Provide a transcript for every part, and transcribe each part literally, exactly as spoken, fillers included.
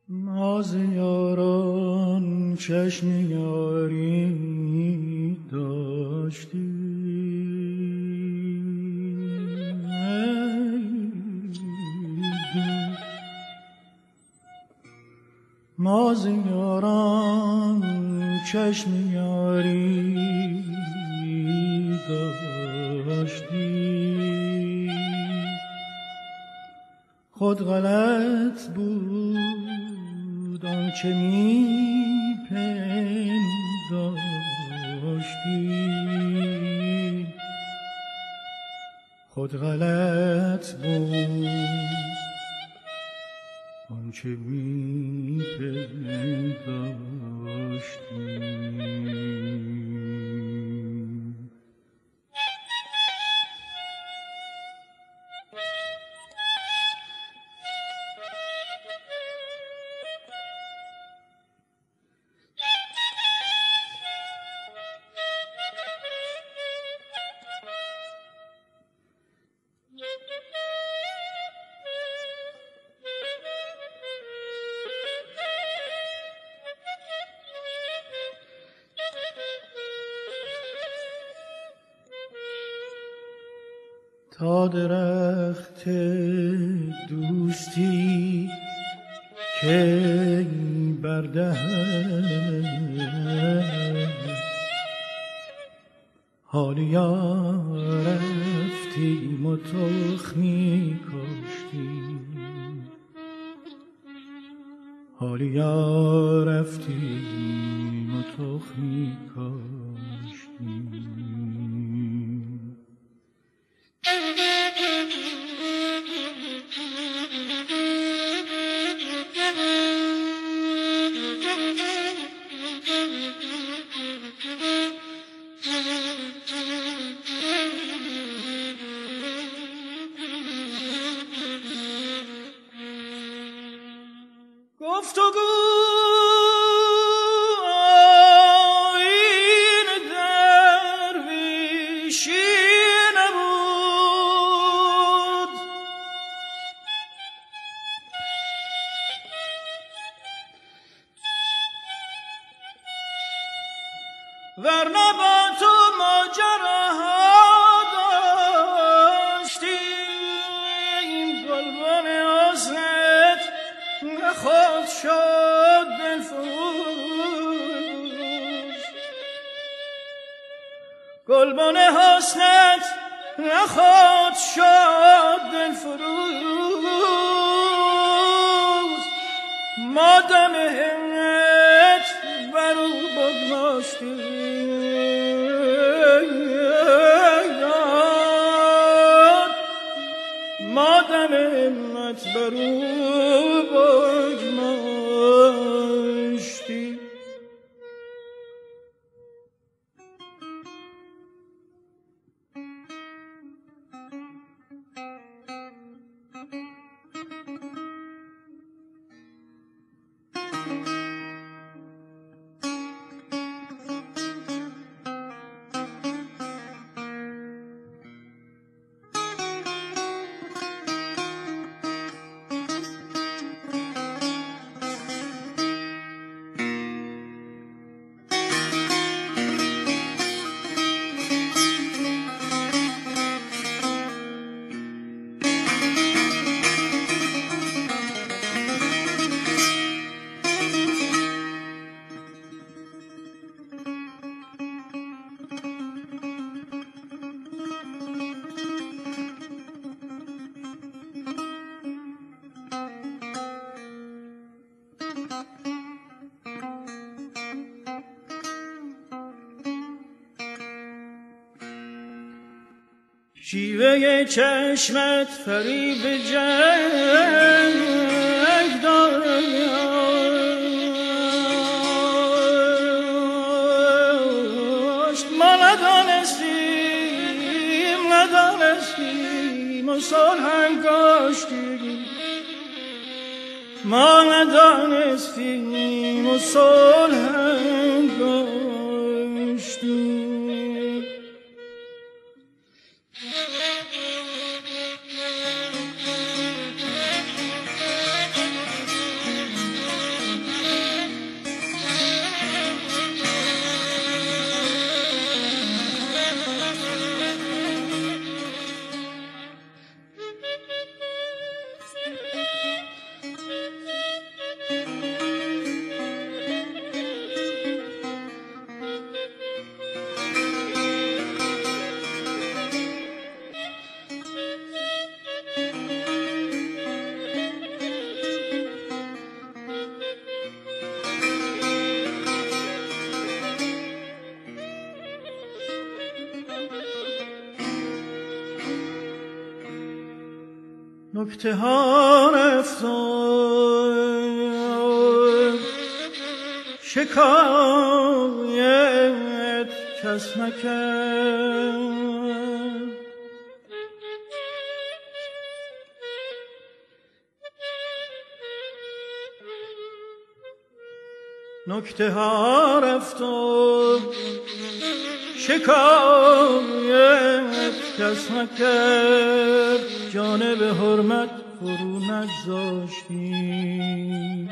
ما ز یاران چشم یاری داشتیم، ما ز یاران چشم یاری داشتیم، خود غلط بود آنچه می پنداشتیم، خود غلط بود آنچه می پنداشتیم. تا درخت دوستی که بردهد، حالیا رفتیم و تخمی کاشتیم، حالیا رفتیم و تخمی کاشتیم. ورنه با تو ماجراها داشتیم، گلبن حسنت نخود شد دلفروز، گلبن حسنت نخود شد دلفروز، ما دم همت برو بگذاشتیم، ما دم همت برو بگذاشتیم. شیوه چشمت فریب جنگ داشت، ما ندانستیم ندانستیم و صلح انگاشتیم، ما ندانستیم و صلح انگاشتیم. نکته ها رفتار شکایت کس نکرد. نکته ها رفتار شکایت کس نکرد. جانب حرمت فرو نگذاشتی،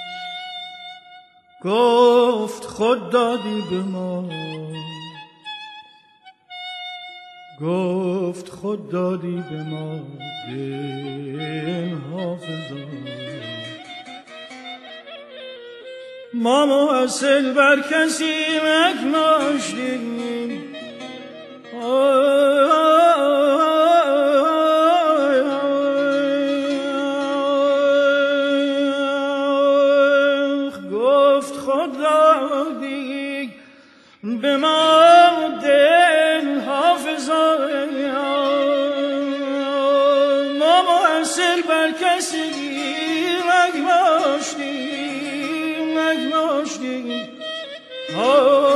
گفت خود دادی به ما، گفت خود دادی به ما دل حافظا. ما موصل بر کسی نگماشتیم، گفت خود دادی به ما دل حافظا. ما موصل بر کسی نگماشتیم، نگماشتیم.